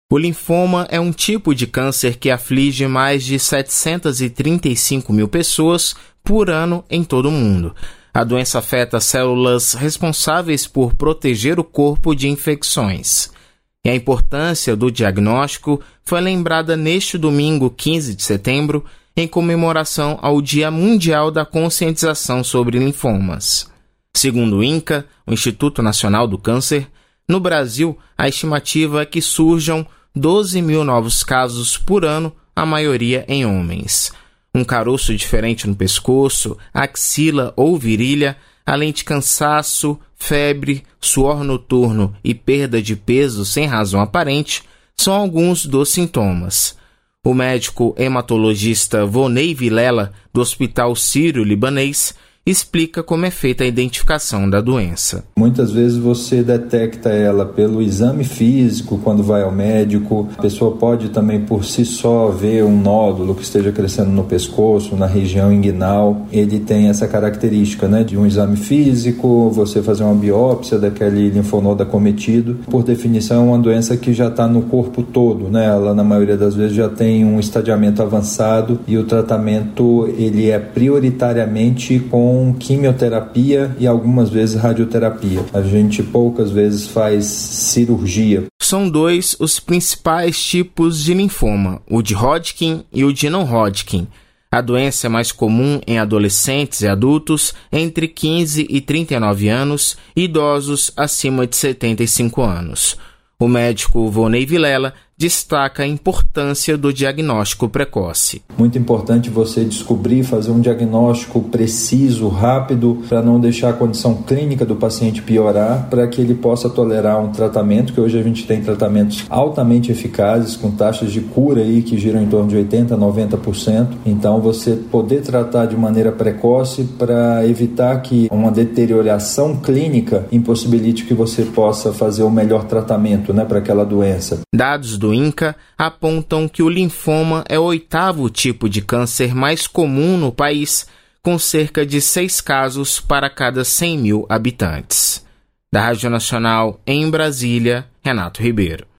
O linfoma é um tipo de câncer que aflige mais de 735 mil pessoas por ano em todo o mundo. A doença afeta células responsáveis por proteger o corpo de infecções. E a importância do diagnóstico foi lembrada neste domingo, 15 de setembro, em comemoração ao Dia Mundial da Conscientização sobre Linfomas. Segundo o INCA, o Instituto Nacional do Câncer, no Brasil, a estimativa é que surjam 12 mil novos casos por ano, a maioria em homens. Um caroço diferente no pescoço, axila ou virilha, além de cansaço, febre, suor noturno e perda de peso sem razão aparente, são alguns dos sintomas. O médico hematologista Vonei Vilela, do Hospital Sírio-Libanês, explica como é feita a identificação da doença. Muitas vezes você detecta ela pelo exame físico quando vai ao médico. A pessoa pode também por si só ver um nódulo que esteja crescendo no pescoço, na região inguinal. Ele tem essa característica, de um exame físico, você fazer uma biópsia daquele linfonodo acometido. Por definição, é uma doença que já está no corpo todo, Ela, na maioria das vezes, já tem um estadiamento avançado e o tratamento ele é prioritariamente com quimioterapia e algumas vezes radioterapia. A gente poucas vezes faz cirurgia. São dois os principais tipos de linfoma, o de Hodgkin e o de não-Hodgkin. A doença é mais comum em adolescentes e adultos entre 15 e 39 anos e idosos acima de 75 anos. O médico Vonei Vilela destaca a importância do diagnóstico precoce. Muito importante você descobrir, fazer um diagnóstico preciso, rápido, para não deixar a condição clínica do paciente piorar, para que ele possa tolerar um tratamento, que hoje a gente tem tratamentos altamente eficazes, com taxas de cura aí que giram em torno de 80% a 90%. Então, você poder tratar de maneira precoce para evitar que uma deterioração clínica impossibilite que você possa fazer o melhor tratamento, para aquela doença. Dados do INCA apontam que o linfoma é o 8º tipo de câncer mais comum no país, com cerca de 6 casos para cada 100 mil habitantes. Da Rádio Nacional em Brasília, Renato Ribeiro.